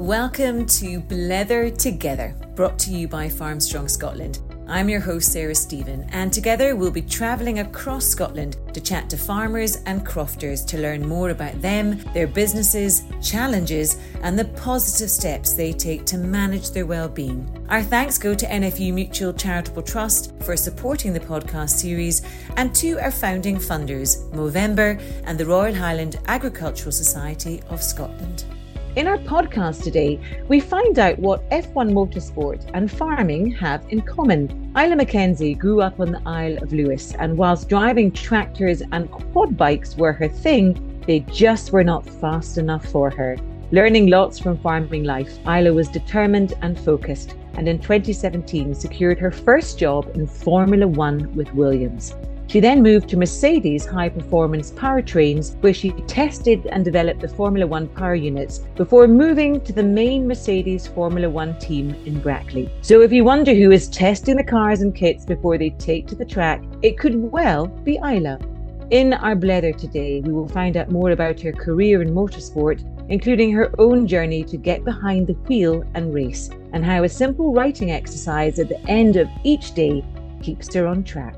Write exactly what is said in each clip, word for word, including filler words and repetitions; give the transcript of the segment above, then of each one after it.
Welcome to Blether Together, brought to you by Farmstrong Scotland. I'm your host, Sarah Stephen, and together we'll be travelling across Scotland to chat to farmers and crofters to learn more about them, their businesses, challenges, and the positive steps they take to manage their well-being. Our thanks go to N F U Mutual Charitable Trust for supporting the podcast series, and to our founding funders, Movember and the Royal Highland Agricultural Society of Scotland. In our podcast today, we find out what F one motorsport and farming have in common. Isla Mackenzie grew up on the Isle of Lewis, and whilst driving tractors and quad bikes were her thing, they just were not fast enough for her. Learning lots from farming life, Isla was determined and focused, and in twenty seventeen secured her first job in Formula One with Williams. She then moved to Mercedes high-performance powertrains, where she tested and developed the Formula One power units before moving to the main Mercedes Formula One team in Brackley. So if you wonder who is testing the cars and kits before they take to the track, it could well be Isla. In our Blether today, we will find out more about her career in motorsport, including her own journey to get behind the wheel and race, and how a simple writing exercise at the end of each day keeps her on track.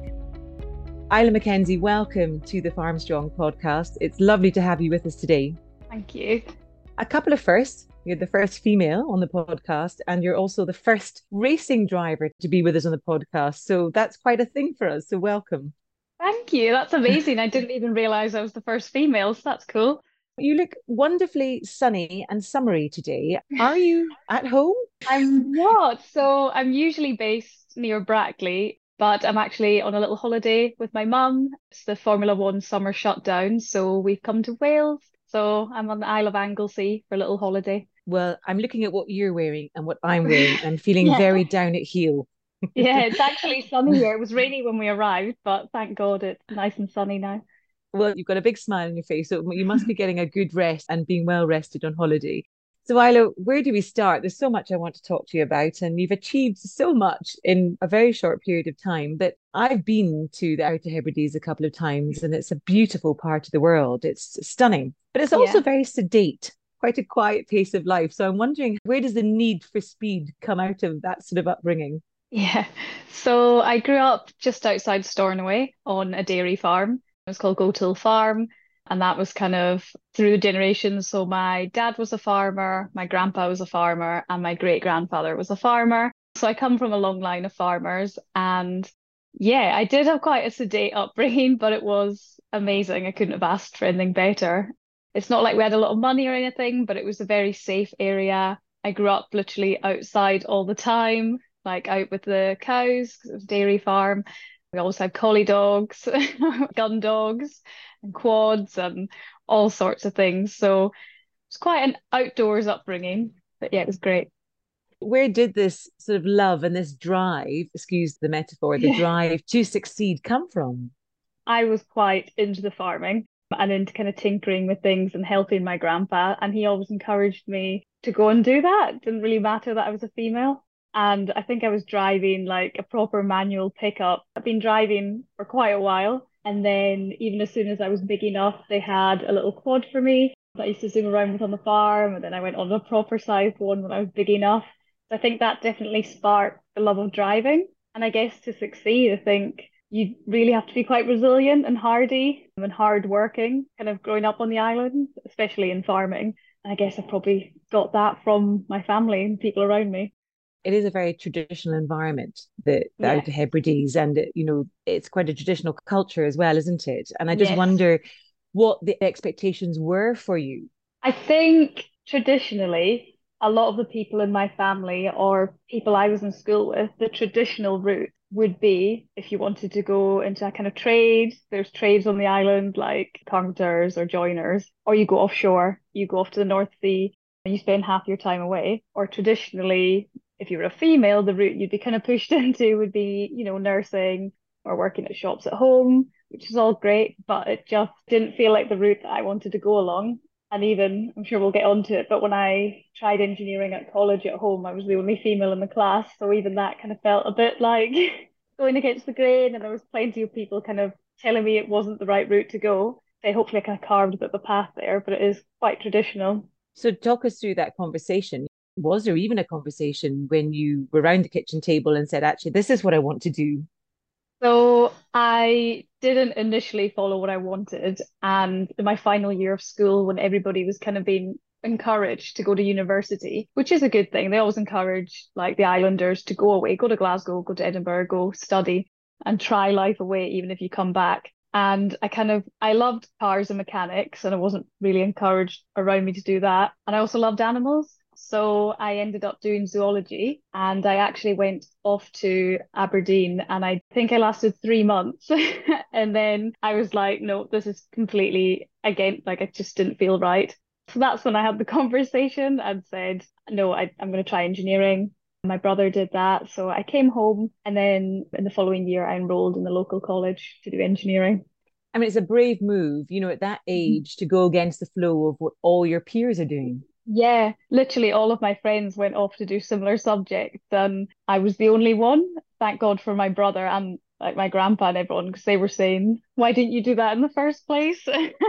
Isla Mackenzie, welcome to the Farmstrong podcast. It's lovely to have you with us today. Thank you. A couple of firsts. You're the first female on the podcast, and you're also the first racing driver to be with us on the podcast. So that's quite a thing for us. So welcome. Thank you. That's amazing. I didn't even realise I was the first female, so that's cool. You look wonderfully sunny and summery today. Are you at home? I'm not. So I'm usually based near Brackley, but I'm actually on a little holiday with my mum. It's the Formula One summer shutdown, so we've come to Wales. So I'm on the Isle of Anglesey for a little holiday. Well, I'm looking at what you're wearing and what I'm wearing and feeling Yeah. very down at heel. Yeah, it's actually sunny here. It was rainy when we arrived, but thank God it's nice and sunny now. Well, you've got a big smile on your face, so you must be getting a good rest and being well rested on holiday. So Isla, where do we start? There's so much I want to talk to you about, and you've achieved so much in a very short period of time. But I've been to the Outer Hebrides a couple of times, and it's a beautiful part of the world. It's stunning, but it's also Yeah. very sedate, quite a quiet pace of life. So I'm wondering, where does the need for speed come out of that sort of upbringing? Yeah. So I grew up just outside Stornoway on a dairy farm. It was called Goatill Farm. And that was kind of through the generations. So my dad was a farmer, my grandpa was a farmer, and my great grandfather was a farmer. So I come from a long line of farmers. And yeah, I did have quite a sedate upbringing, but it was amazing. I couldn't have asked for anything better. It's not like we had a lot of money or anything, but it was a very safe area. I grew up literally outside all the time, like out with the cows, because it was a dairy farm. We also had collie dogs, gun dogs, and quads, and all sorts of things. So it's quite an outdoors upbringing, but yeah, it was great. Where did this sort of love and this drive, excuse the metaphor, the Yeah. drive to succeed come from? I was quite into the farming and into kind of tinkering with things and helping my grandpa, and he always encouraged me to go and do that. It didn't really matter that I was a female. And I think I was driving like a proper manual pickup. I've been driving for quite a while. And then even as soon as I was big enough, they had a little quad for me that I used to zoom around with on the farm. And then I went on a proper sized one when I was big enough. So I think that definitely sparked the love of driving. And I guess to succeed, I think you really have to be quite resilient and hardy and hardworking, kind of growing up on the island, especially in farming. And I guess I probably got that from my family and people around me. It is a very traditional environment, the, the Yeah. Outer Hebrides, and it, you know, it's quite a traditional culture as well, isn't it? And I just Yes. wonder what the expectations were for you. I think traditionally, a lot of the people in my family or people I was in school with, the traditional route would be if you wanted to go into a kind of trade, there's trades on the island like carpenters or joiners, or you go offshore, you go off to the North Sea and you spend half your time away. Or traditionally, if you were a female, the route you'd be kind of pushed into would be, you know, nursing or working at shops at home, which is all great, but it just didn't feel like the route that I wanted to go along. And even, I'm sure we'll get onto it, but when I tried engineering at college at home, I was the only female in the class. So even that kind of felt a bit like going against the grain. And there was plenty of people kind of telling me it wasn't the right route to go. So hopefully I kind of carved a bit of a path there, but it is quite traditional. So talk us through that conversation. Was there even a conversation when you were around the kitchen table and said, actually, this is what I want to do? So I didn't initially follow what I wanted. And in my final year of school, when everybody was kind of being encouraged to go to university, which is a good thing, they always encourage like the islanders to go away, go to Glasgow, go to Edinburgh, go study and try life away, even if you come back. And I kind of I loved cars and mechanics, and I wasn't really encouraged around me to do that. And I also loved animals. So I ended up doing zoology, and I actually went off to Aberdeen, and I think I lasted three months. And then I was like, no, this is completely again, like it just didn't feel right. So that's when I had the conversation and said, no, I, I'm going to try engineering. My brother did that. So I came home, and then in the following year, I enrolled in the local college to do engineering. I mean, it's a brave move, you know, at that age to go against the flow of what all your peers are doing. Yeah, literally all of my friends went off to do similar subjects, and I was the only one. Thank God for my brother and like my grandpa and everyone, because they were saying, "Why didn't you do that in the first place?"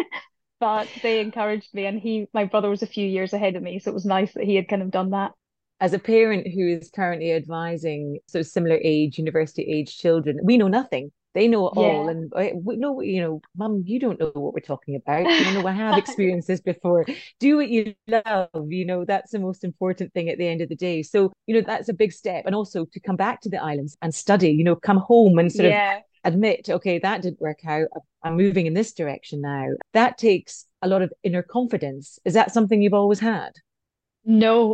But they encouraged me, and he, my brother was a few years ahead of me, so it was nice that he had kind of done that. As a parent who is currently advising so similar age, university age children, we know nothing. They know it all. Yeah. And I, we know, you know, Mum, you don't know what we're talking about. You know, no, I have experienced this before. Do what you love. You know, that's the most important thing at the end of the day. So, you know, that's a big step. And also to come back to the islands and study, you know, come home and sort of Yeah. admit, okay, that didn't work out. I'm moving in this direction now. That takes a lot of inner confidence. Is that something you've always had? No,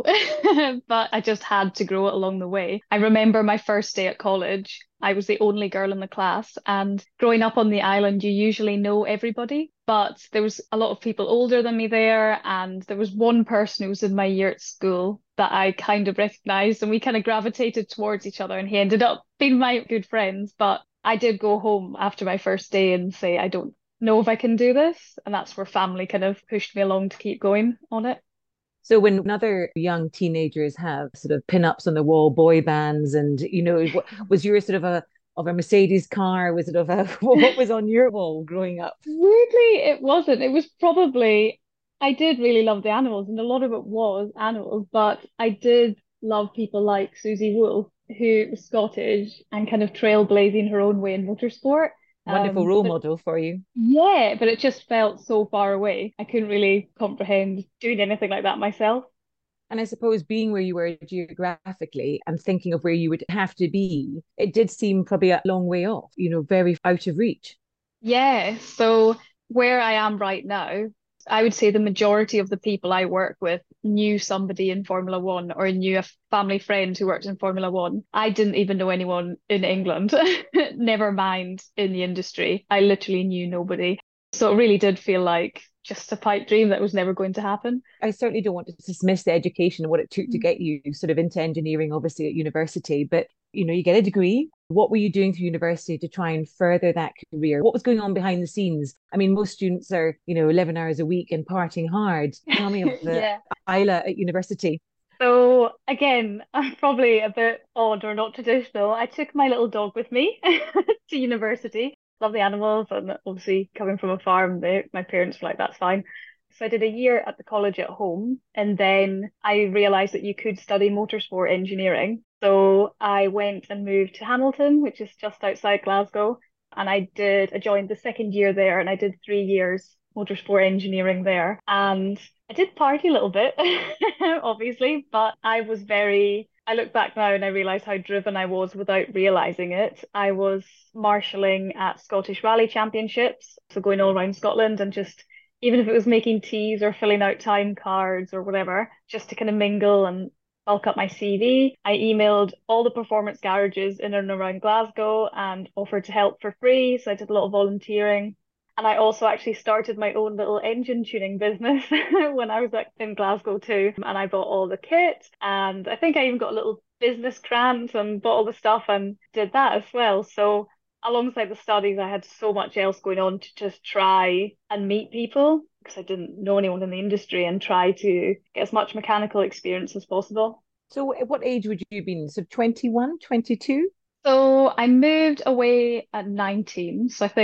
but I just had to grow it along the way. I remember my first day at college. I was the only girl in the class, and growing up on the island, you usually know everybody, but there was a lot of people older than me there, and there was one person who was in my year at school that I kind of recognized, and we kind of gravitated towards each other, and he ended up being my good friends. But I did go home after my first day and say, I don't know if I can do this, and that's where family kind of pushed me along to keep going on it. So when other young teenagers have sort of pin-ups on the wall, boy bands, and you know, what was your sort of a of a Mercedes car? Was it of a what was on your wall growing up? Weirdly, it wasn't. It was probably, I did really love the animals, and a lot of it was animals, but I did love people like Susie Wolff, who was Scottish and kind of trailblazing her own way in motorsport. Wonderful Um, role but model for you. yeah, but it just felt so far away. I couldn't really comprehend doing anything like that myself. And I suppose being where you were geographically and thinking of where you would have to be, it did seem probably a long way off, you know, very out of reach. Yeah, so where I am right now, I would say the majority of the people I work with knew somebody in Formula One or knew a family friend who worked in Formula One. I didn't even know anyone in England, never mind in the industry. I literally knew nobody. So it really did feel like just a pipe dream that was never going to happen. I certainly don't want to dismiss the education and what it took to get you sort of into engineering, obviously at university, but you know, you get a degree. What were you doing through university to try and further that career? What was going on behind the scenes? I mean, most students are, you know, eleven hours a week and partying hard. Tell me of the Yeah. Isla at university. So again, I'm probably a bit odd or not traditional. I took my little dog with me to university. Love the animals, and obviously coming from a farm, they, my parents were like, that's fine. So I did a year at the college at home, and then I realized that you could study motorsport engineering. So I went and moved to Hamilton, which is just outside Glasgow, and I did, I joined the second year there, and I did three years motorsport engineering there. And I did party a little bit, obviously, but I was very, I look back now and I realize how driven I was without realizing it. I was marshalling at Scottish Rally Championships, so going all around Scotland and just, even if it was making teas or filling out time cards or whatever, just to kind of mingle and bulk up my C V. I emailed all the performance garages in and around Glasgow and offered to help for free. So I did a lot of volunteering. And I also actually started my own little engine tuning business when I was like in Glasgow too. And I bought all the kit, and I think I even got a little business grant and bought all the stuff and did that as well. So alongside the studies, I had so much else going on to just try and meet people because I didn't know anyone in the industry, and try to get as much mechanical experience as possible. So at what age would you have been? So twenty-one, twenty-two? So I moved away at nineteen. So I think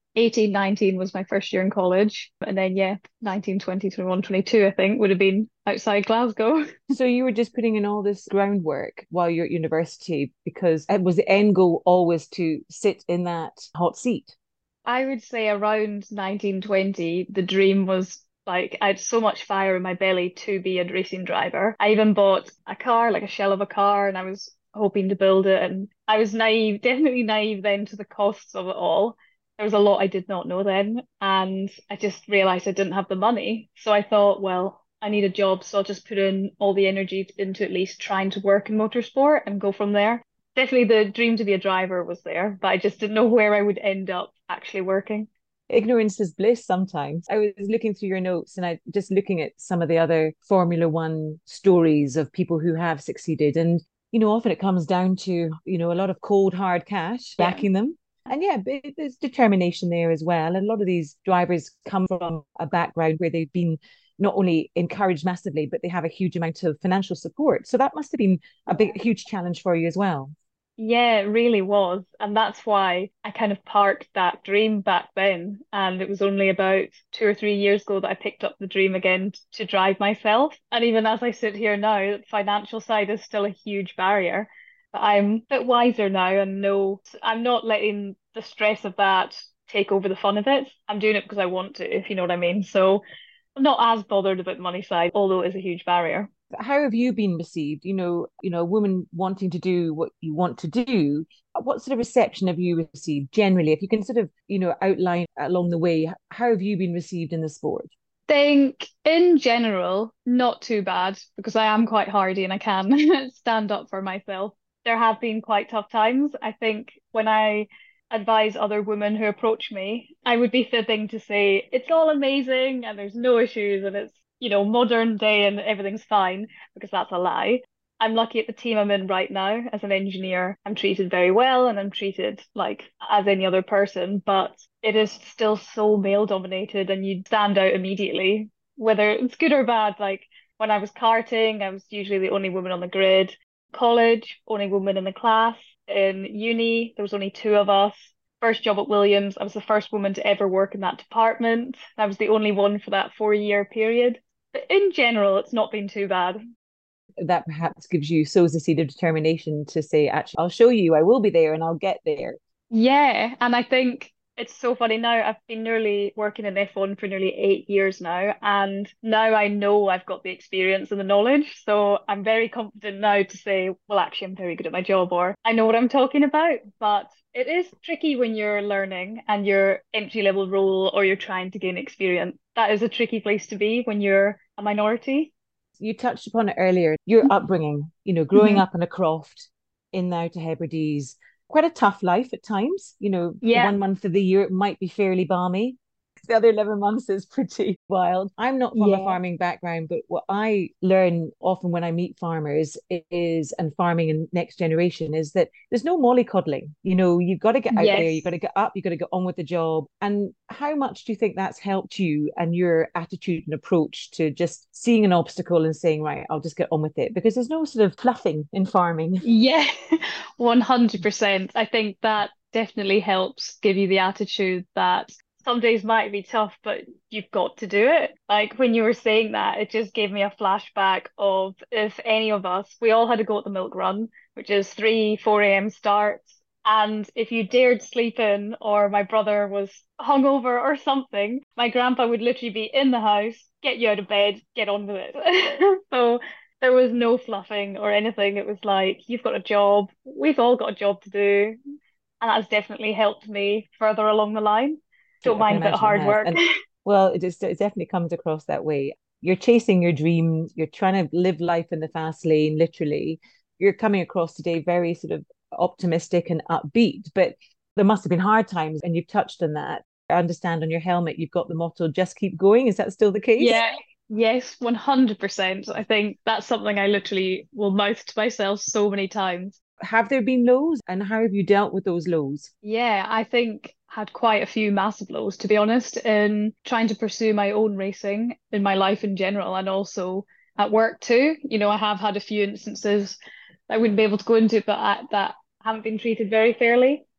eighteen, nineteen was my first year in college. And then, yeah, nineteen, twenty, twenty-one, twenty-two, I think, would have been outside Glasgow. So you were just putting in all this groundwork while you're at university because it was the end goal always to sit in that hot seat. I would say around nineteen, twenty, the dream was like I had so much fire in my belly to be a racing driver. I even bought a car, like a shell of a car, and I was hoping to build it. And I was naive, definitely naive then to the costs of it all. There was a lot I did not know then, and I just realized I didn't have the money. So I thought, well, I need a job, so I'll just put in all the energy into at least trying to work in motorsport and go from there. Definitely the dream to be a driver was there, but I just didn't know where I would end up actually working. Ignorance is bliss sometimes. I was looking through your notes and I just looking at some of the other Formula One stories of people who have succeeded. And, you know, often it comes down to, you know, a lot of cold, hard cash Yeah. backing them. And yeah, but there's determination there as well. And a lot of these drivers come from a background where they've been not only encouraged massively, but they have a huge amount of financial support. So that must have been a big, huge challenge for you as well. Yeah, it really was. And that's why I kind of parked that dream back then. And it was only about two or three years ago that I picked up the dream again t- to drive myself. And even as I sit here now, the financial side is still a huge barrier. But I'm a bit wiser now and know I'm not letting the stress of that take over the fun of it. I'm doing it because I want to, if you know what I mean. So I'm not as bothered about the money side, although it is a huge barrier. How have you been received? You know, you know, a woman wanting to do what you want to do. What sort of reception have you received generally? If you can sort of, you know, outline along the way, how have you been received in the sport? Think in general, not too bad because I am quite hardy and I can stand up for myself. There have been quite tough times. I think when I advise other women who approach me, I would be fibbing to say it's all amazing and there's no issues and it's, you know, modern day and everything's fine because that's a lie. I'm lucky at the team I'm in right now as an engineer. I'm treated very well and I'm treated like as any other person, but it is still so male dominated and you stand out immediately, whether it's good or bad. Like when I was karting, I was usually the only woman on the grid. College, only woman in the class. In uni, there was only two of us. First job at Williams, I was the first woman to ever work in that department. I was the only one for that four year period. But in general, it's not been too bad. That perhaps gives you sows a seed of determination to say, actually, I'll show you, I will be there and I'll get there. Yeah, and I think it's so funny now. I've been nearly working in F one for nearly eight years now, and now I know I've got the experience and the knowledge. So I'm very confident now to say, well, actually, I'm very good at my job, or I know what I'm talking about. But it is tricky when you're learning and you're entry level role or you're trying to gain experience. That is a tricky place to be when you're a minority. You touched upon it earlier, your upbringing, you know, growing Hmm. up in a croft in now to Hebrides, quite a tough life at times. You know, Yeah. one month of the year it might be fairly balmy. The other eleven months is pretty wild. I'm not from a Yeah. farming background, but what I learn often when I meet farmers is, and farming and next generation, is that there's no mollycoddling. You know, you've got to get out there, you've got Yes. to get up, you've got to get on with the job. And how much do you think that's helped you and your attitude and approach to just seeing an obstacle and saying, right, I'll just get on with it? Because there's no sort of fluffing in farming. Yeah, one hundred percent. I think that definitely helps give you the attitude that some days might be tough, but you've got to do it. Like when you were saying that, it just gave me a flashback of if any of us, we all had to go at the milk run, which is three, four a m starts. And if you dared sleep in, or my brother was hungover or something, my grandpa would literally be in the house, get you out of bed, get on with it. So there was no fluffing or anything. It was like, you've got a job. We've all got a job to do. And that's definitely helped me further along the line. Don't I can mind a bit of imagine it hard has. work. And well, it just it definitely comes across that way. You're chasing your dreams, you're trying to live life in the fast lane, literally. You're coming across today very sort of optimistic and upbeat, but there must have been hard times, and you've touched on that. I understand on your helmet, you've got the motto, just keep going. Is that still the case? Yeah, yes, one hundred percent. I think that's something I literally will mouth to myself so many times. Have there been lows, and how have you dealt with those lows? Yeah, I think had quite a few massive lows, to be honest, in trying to pursue my own racing in my life in general and also at work too. You know, I have had a few instances I wouldn't be able to go into, but I, that haven't been treated very fairly.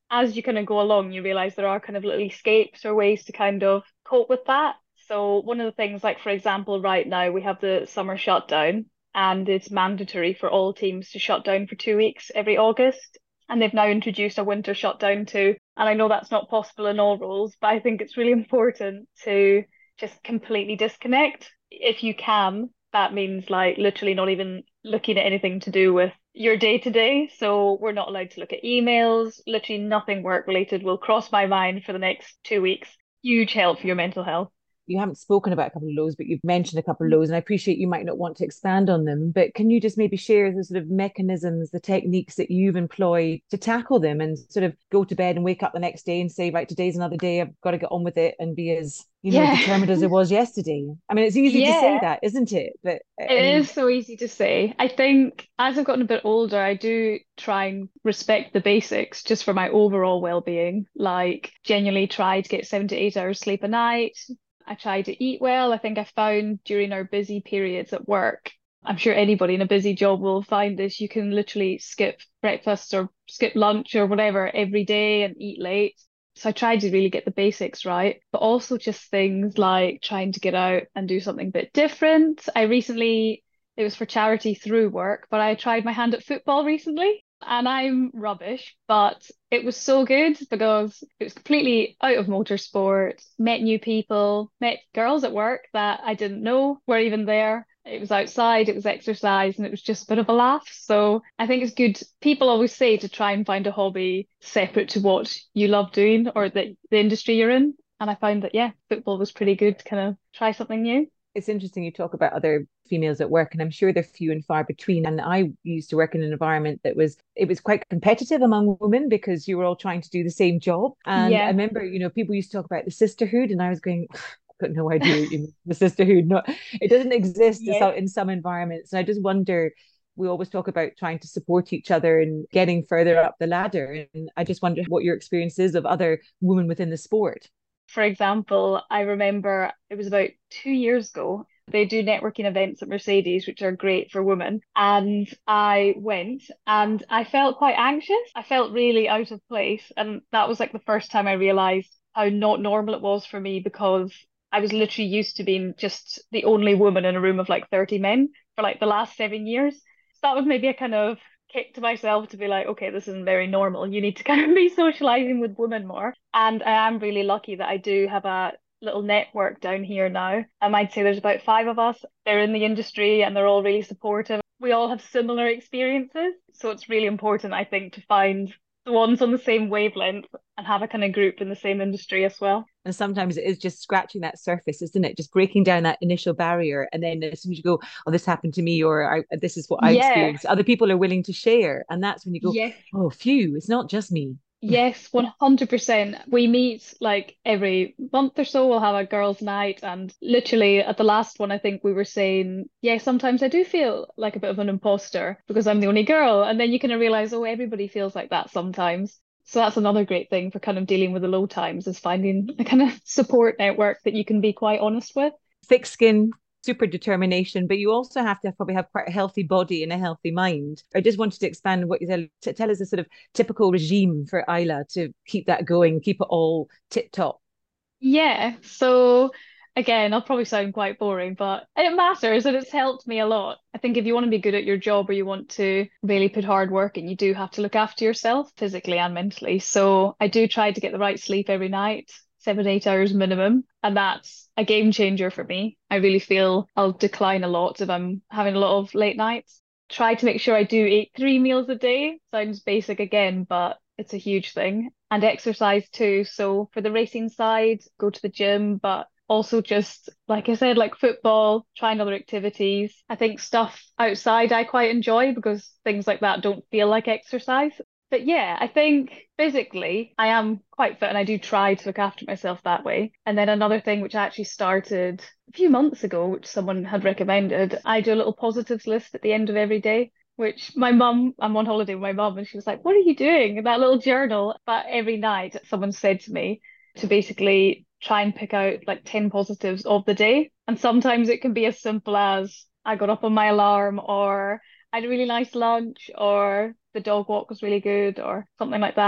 as you kind of go along, you realize there are kind of little escapes or ways to kind of cope with that. So one of the things, like for example, right now we have the summer shutdown and it's mandatory for all teams to shut down for two weeks every August. And they've now introduced a winter shutdown too. And I know that's not possible in all roles, but I think it's really important to just completely disconnect. If you can, that means like literally not even looking at anything to do with your day to day. So we're not allowed to look at emails, literally nothing work related will cross my mind for the next two weeks. Huge help for your mental health. You haven't spoken about a couple of lows, but you've mentioned a couple of lows, and I appreciate you might not want to expand on them, but can you just maybe share the sort of mechanisms, the techniques that you've employed to tackle them and sort of go to bed and wake up the next day and say, right, today's another day, I've got to get on with it and be as, you know, Yeah. determined as I was yesterday. I mean, it's easy to say Yeah. that, isn't it? But It I mean, is so easy to say. I think as I've gotten a bit older, I do try and respect the basics just for my overall well-being. Like genuinely try to get seven to eight hours sleep a night. I try to eat well. I think I found during our busy periods at work, I'm sure anybody in a busy job will find this, you can literally skip breakfast or skip lunch or whatever every day and eat late. So I tried to really get the basics right, but also just things like trying to get out and do something a bit different. I recently, it was for charity through work, but I tried my hand at football recently and I'm rubbish, but it was so good because it was completely out of motorsport, met new people, met girls at work that I didn't know were even there. It was outside, it was exercise, and it was just a bit of a laugh. So I think it's good. People always say to try and find a hobby separate to what you love doing or the, the industry you're in. And I found that, yeah, football was pretty good to kind of try something new. it's interesting you talk about other females at work, and I'm sure they're few and far between. And I used to work in an environment that was it was quite competitive among women because you were all trying to do the same job. And I Yeah, remember, you know, people used to talk about the sisterhood, and I was going, I've got no idea what you mean, the sisterhood. No, it doesn't exist in yeah. some, in some environments. And I just wonder. We always talk about trying to support each other and getting further up the ladder. And I just wonder what your experience is of other women within the sport. For example, I remember it was about two years ago. They do networking events at Mercedes, which are great for women. And I went and I felt quite anxious. I felt really out of place. And that was like the first time I realized how not normal it was for me because I was literally used to being just the only woman in a room of like thirty men for like the last seven years. So that was maybe a kind of kick to myself to be like, okay, this isn't very normal. You need to kind of be socializing with women more. And I am really lucky that I do have a little network down here now. I might say there's about five of us. They're in the industry and they're all really supportive. We all have similar experiences. So it's really important, I think, to find the ones on the same wavelength and have a kind of group in the same industry as well. And sometimes it is just scratching that surface, isn't it? Just breaking down that initial barrier. And then as soon as you go, oh, this happened to me, or I, this is what I Yeah. experienced, other people are willing to share. And that's when you go, Yes. oh, phew, it's not just me. Yes, one hundred percent. We meet like every month or so, we'll have a girls' night. And literally at the last one, I think we were saying, yeah, sometimes I do feel like a bit of an imposter because I'm the only girl. And then you kind of realize, oh, everybody feels like that sometimes. So that's another great thing for kind of dealing with the low times is finding a kind of support network that you can be quite honest with. Thick skin, super determination, but you also have to probably have quite a healthy body and a healthy mind. I just wanted to expand what you said, to tell us a sort of typical regime for Isla to keep that going, keep it all tip top. Yeah, so again, I'll probably sound quite boring, but it matters and it's helped me a lot. I think if you want to be good at your job or you want to really put hard work in, you do have to look after yourself physically and mentally. So I do try to get the right sleep every night, seven, eight hours minimum, and that's a game changer for me. I really feel I'll decline a lot if I'm having a lot of late nights. Try to make sure I do eat three meals a day. Sounds basic again, but it's a huge thing. And exercise too. So for the racing side, go to the gym, but also just like I said, like football, trying other activities. I think stuff outside I quite enjoy because things like that don't feel like exercise. But yeah, I think physically I am quite fit and I do try to look after myself that way. And then another thing which I actually started a few months ago, which someone had recommended, I do a little positives list at the end of every day. Which my mum, I'm on holiday with my mum, and she was like, "What are you doing in that little journal?" But every night, someone said to me to basically try and pick out like ten positives of the day. And sometimes it can be as simple as I got up on my alarm, or I had a really nice lunch, or the dog walk was really good, or something like that.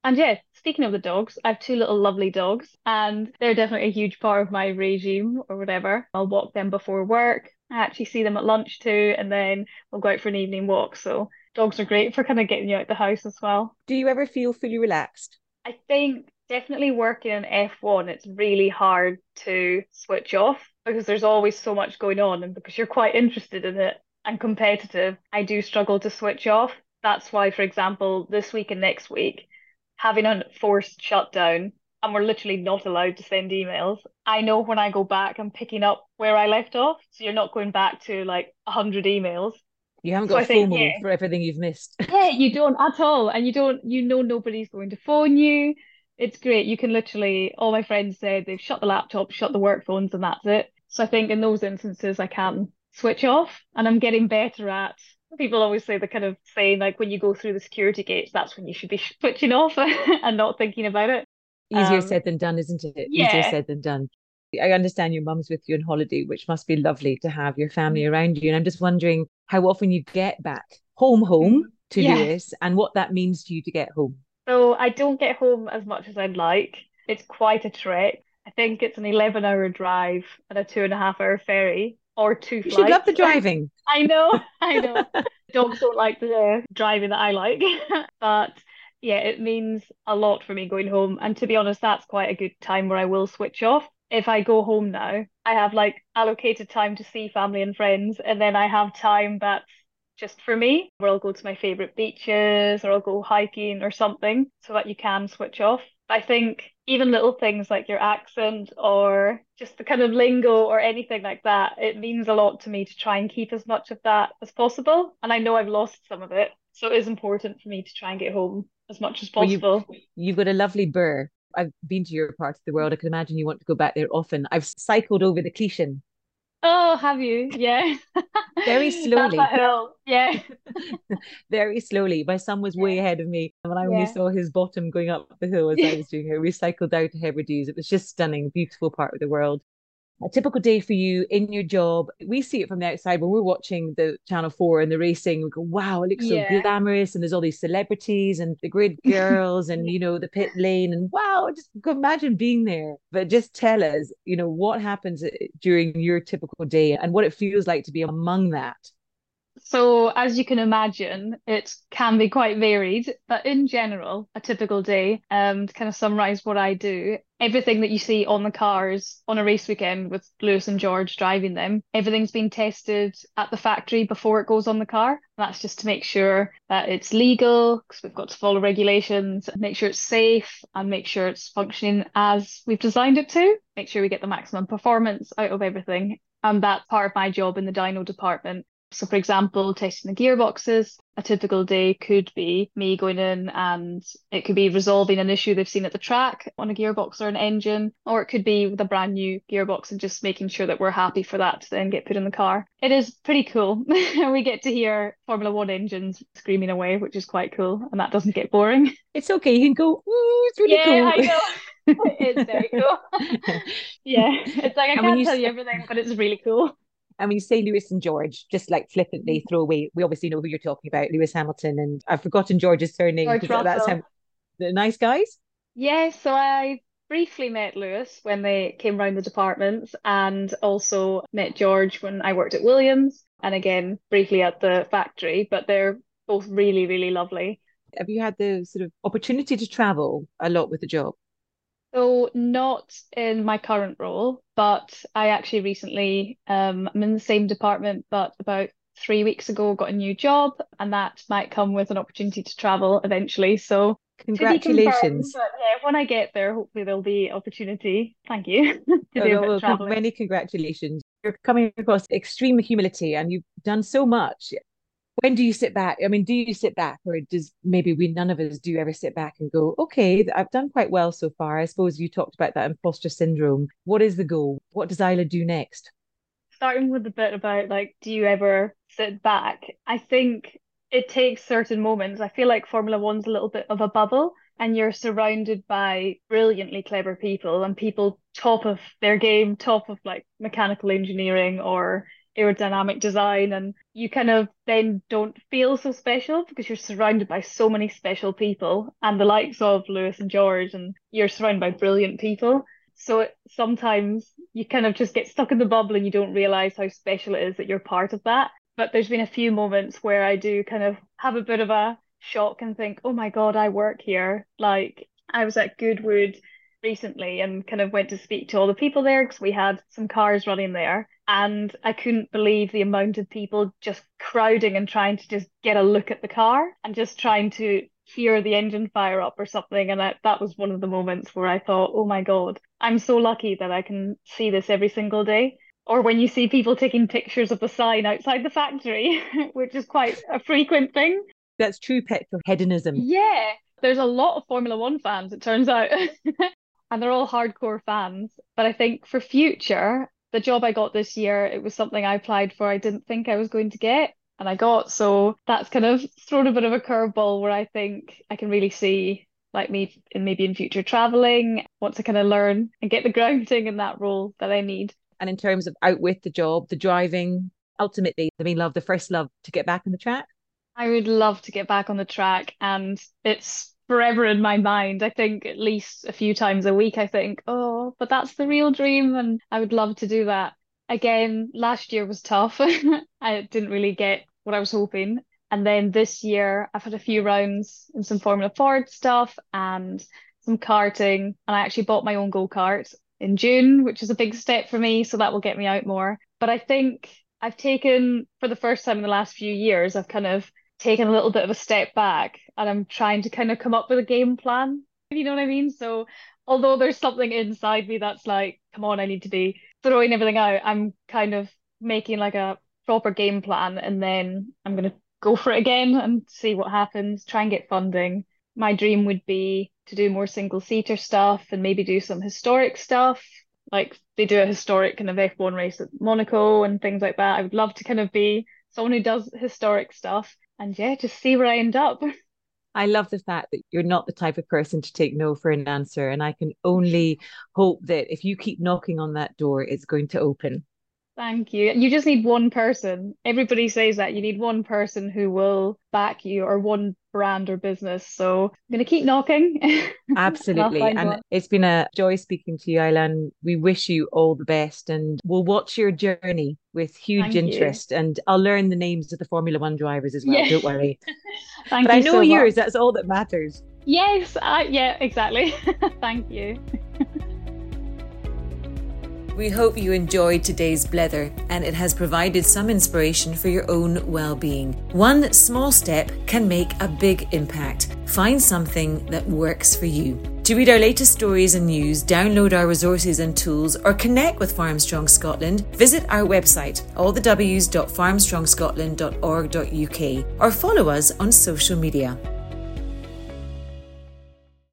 And yeah, speaking of the dogs, I have two little lovely dogs, and they're definitely a huge part of my regime or whatever. I'll walk them before work. I actually see them at lunch too, and then we'll go out for an evening walk. So dogs are great for kind of getting you out the house as well. Do you ever feel fully relaxed? I think definitely working in F one, it's really hard to switch off because there's always so much going on, and because you're quite interested in it and competitive, I do struggle to switch off. That's why, for example, this week and next week, having a forced shutdown and we're literally not allowed to send emails. I know when I go back, I'm picking up where I left off. So you're not going back to like a hundred emails. You haven't So I got think, yeah, FOMO for everything you've missed. yeah, you don't at all. And you don't, you know, nobody's going to phone you. It's great. You can literally, all my friends said they've shut the laptop, shut the work phones, and that's it. So I think in those instances, I can switch off, and I'm getting better at. People always say the kind of saying like when you go through the security gates, that's when you should be switching off and not thinking about it. Easier Um, said than done, isn't it? Easier yeah. said than done. I understand your mum's with you on holiday, which must be lovely to have your family around you. And I'm just wondering how often you get back home, home Mm. to Yeah. Lewis and what that means to you to get home. So I don't get home as much as I'd like. It's quite a trek. I think it's an eleven hour drive and a two and a half hour ferry or two You should love flights. the driving. I know, I know. Dogs don't like the driving that I like. But yeah, it means a lot for me going home. And to be honest, that's quite a good time where I will switch off. If I go home now, I have like allocated time to see family and friends, and then I have time that's just for me, where I'll go to my favorite beaches or I'll go hiking or something so that you can switch off. I think even little things like your accent or just the kind of lingo or anything like that, it means a lot to me to try and keep as much of that as possible. And I know I've lost some of it. So it is important for me to try and get home as much as Well, you possible. you've got a lovely burr. I've been to your part of the world. I can imagine you want to go back there often. I've cycled over the Clean Oh, have you? Yeah. very That's slowly, that hill. Yeah. very slowly. My son was way Yeah. ahead of me. And when I only Yeah. saw his bottom going up the hill as I was doing it, we cycled down to Hebrides. It was just stunning, beautiful part of the world. A typical day for you in your job. We see it from the outside when we're watching the Channel four and the racing. We go, wow, it looks so Yeah. glamorous. And there's all these celebrities and the grid girls and, you know, the pit lane. And wow, just imagine being there. But just tell us, you know, what happens uh, during your typical day and what it feels like to be among that. So, as you can imagine, it can be quite varied, but in general, a typical day, um, to kind of summarize what I do, everything that you see on the cars on a race weekend with Lewis and George driving them, everything's been tested at the factory before it goes on the car. That's just to make sure that it's legal, because we've got to follow regulations, make sure it's safe, and make sure it's functioning as we've designed it to, make sure we get the maximum performance out of everything. And that's part of my job in the dyno department. So, for example, testing the gearboxes, a typical day could be me going in and it could be resolving an issue they've seen at the track on a gearbox or an engine, or it could be with a brand new gearbox and just making sure that we're happy for that to then get put in the car. It is pretty cool. We get to hear Formula One engines screaming away, which is quite cool, and that doesn't get boring. It's okay. You can go, ooh, it's really Yeah, cool. I know. It's very cool. Yeah, it's like I And when can't you tell you everything, but it's really cool. And when you say Lewis and George, just like flippantly throw away, we obviously know who you're talking about, Lewis Hamilton, and I've forgotten George's surname George because that's Russell. how the nice guys. Yeah, so I briefly met Lewis when they came round the departments and also met George when I worked at Williams and again briefly at the factory, but they're both really, really lovely. Have you had the sort of opportunity to travel a lot with the job? So not in my current role, but I actually recently um I'm in the same department, but about three weeks ago got a new job and that might come with an opportunity to travel eventually. So to be confirmed, Congratulations. but yeah, when I get there, hopefully there'll be opportunity. Thank you to Oh, do a no, bit of well, con- traveling. many congratulations. You're coming across extreme humility and you've done so much. When do you sit back? I mean, do you sit back, or does maybe we none of us do ever sit back and go, okay, I've done quite well so far. I suppose you talked about that imposter syndrome. What is the goal? What does Isla do next? Starting with the bit about like, do you ever sit back? I think it takes certain moments. I feel like Formula One's a little bit of a bubble, and you're surrounded by brilliantly clever people and people top of their game, top of like mechanical engineering or aerodynamic design, and you kind of then don't feel so special because you're surrounded by so many special people and the likes of Lewis and George, and you're surrounded by brilliant people. So it, sometimes you kind of just get stuck in the bubble and you don't realize how special it is that you're part of that. But there's been a few moments where I do kind of have a bit of a shock and think, oh my God, I work here. Like I was at Goodwood recently and kind of went to speak to all the people there because we had some cars running there. And I couldn't believe the amount of people just crowding and trying to just get a look at the car and just trying to hear the engine fire up or something. And I, that was one of the moments where I thought, oh my God, I'm so lucky that I can see this every single day. Or when you see people taking pictures of the sign outside the factory, which is quite a frequent thing. That's true petrol hedonism. Yeah, there's a lot of Formula One fans, it turns out. And they're all hardcore fans. But I think for future, the job I got this year, it was something I applied for I didn't think I was going to get, and I got. So that's kind of thrown a bit of a curveball where I think I can really see like me in maybe in future traveling, want to kind of learn and get the grounding in that role that I need. And in terms of out with the job, the driving, ultimately, the main love, the first love to get back on the track? I would love to get back on the track, and it's forever in my mind. I think at least a few times a week I think, oh, but that's the real dream and I would love to do that. Again, last year was tough. I didn't really get what I was hoping. And then this year I've had a few rounds in some Formula Ford stuff and some karting, and I actually bought my own go-kart in June, which is a big step for me, so that will get me out more. But I think I've taken, for the first time in the last few years, I've kind of taken a little bit of a step back and I'm trying to kind of come up with a game plan, if you know what I mean. So although there's something inside me that's like, come on, I need to be throwing everything out, I'm kind of making like a proper game plan, and then I'm going to go for it again and see what happens, try and get funding. My dream would be to do more single-seater stuff and maybe do some historic stuff. Like they do a historic kind of F one race at Monaco and things like that. I would love to kind of be someone who does historic stuff. And yeah, just see where I end up. I love the fact that you're not the type of person to take no for an answer. And I can only hope that if you keep knocking on that door, it's going to open. Thank you. You just need one person. Everybody says that. You need one person who will back you, or one brand or business. So I'm going to keep knocking. Absolutely. and and it's been a joy speaking to you, Aylan. We wish you all the best, and we'll watch your journey with huge Thank interest. You. And I'll learn the names of the Formula One drivers as well. Yeah. Don't worry. Thank but you I know so yours. much. That's all that matters. Yes. Uh, yeah, exactly. Thank you. We hope you enjoyed today's Blether and it has provided some inspiration for your own well-being. One small step can make a big impact. Find something that works for you. To read our latest stories and news, download our resources and tools, or connect with Farmstrong Scotland, visit our website, all the w's dot farmstrong scotland dot org dot u k, or follow us on social media.